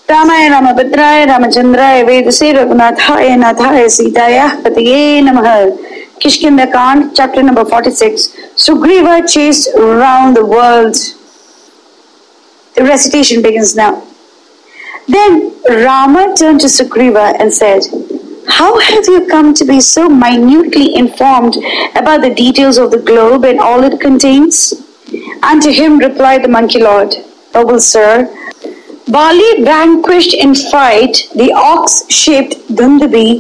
रामाय रामभद्राय रामचंद्राय वेदसे रघुनाथाय नाथाय सीतायाः पतये नमः. Kishkinda Kand, chapter number 46. Sugriva chased round the world. The recitation begins now. Then Rama turned to Sugriva and said, "How have you come to be so minutely informed about the details of the globe and all it contains?" And to him replied the monkey lord, "Noble sir, Bali vanquished in fight the ox-shaped Dundabi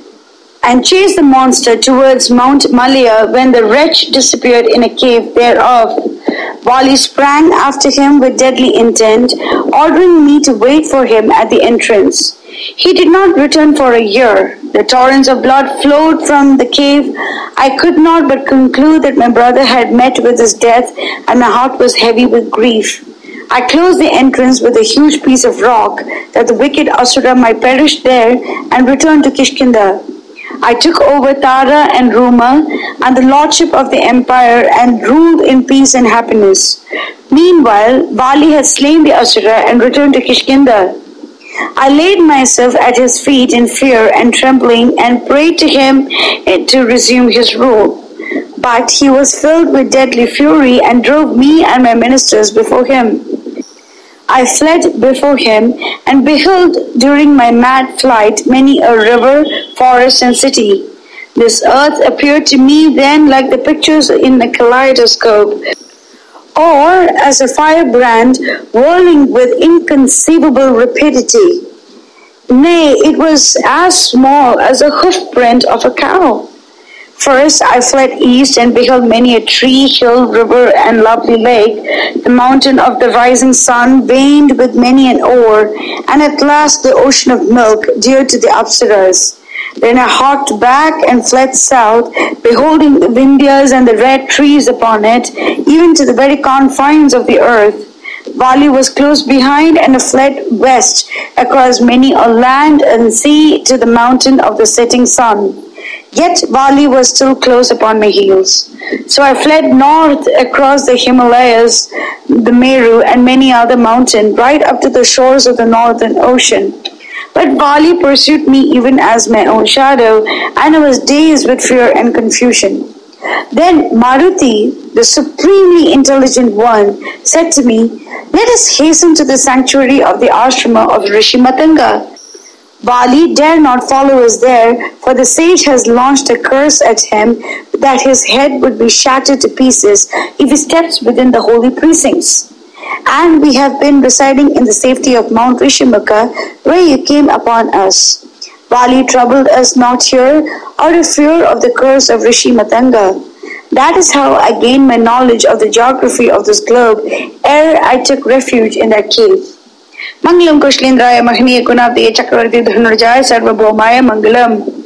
and chased the monster towards Mount Malaya when the wretch disappeared in a cave thereof. Bali sprang after him with deadly intent, ordering me to wait for him at the entrance. He did not return for a year. The torrents of blood flowed from the cave. I could not but conclude that my brother had met with his death, and my heart was heavy with grief. I closed the entrance with a huge piece of rock, that the wicked Asura might perish there, and returned to Kishkinda. I took over Tara and Ruma and the lordship of the empire and ruled in peace and happiness. Meanwhile, Bali had slain the Asura and returned to Kishkinda. I laid myself at his feet in fear and trembling and prayed to him to resume his rule. But he was filled with deadly fury and drove me and my ministers before him. I fled before him and beheld during my mad flight many a river, forest and city. This earth appeared to me then like the pictures in a kaleidoscope, or as a firebrand whirling with inconceivable rapidity. Nay, it was as small as a hoof print of a cow. First I fled east and beheld many a tree, hill, river, and lovely lake. The mountain of the rising sun veined with many an ore, and at last the ocean of milk, dear to the Apsaras. Then I harked back and fled south, beholding the Vindhyas and the red trees upon it, even to the very confines of the earth. Bali was close behind, and I fled west across many a land and sea to the mountain of the setting sun. Yet Bali was still close upon my heels. So I fled north across the Himalayas, the Meru, and many other mountains, right up to the shores of the northern ocean. But Bali pursued me even as my own shadow, and I was dazed with fear and confusion. Then Maruti, the supremely intelligent one, said to me, "Let us hasten to the sanctuary of the ashrama of Rishi Matanga. Bali dare not follow us there, for the sage has launched a curse at him that his head would be shattered to pieces if he steps within the holy precincts. And we have been residing in the safety of Mount Rishimukha, where you came upon us. Bali troubled us not here out of fear of the curse of Rishi Matanga. That is how I gained my knowledge of the geography of this globe ere I took refuge in that cave. Mangalam Kushlendraya Mahaniya Kunabdiya Chakravarti Dhanurjaya Sarvabhaumaya Mangalam."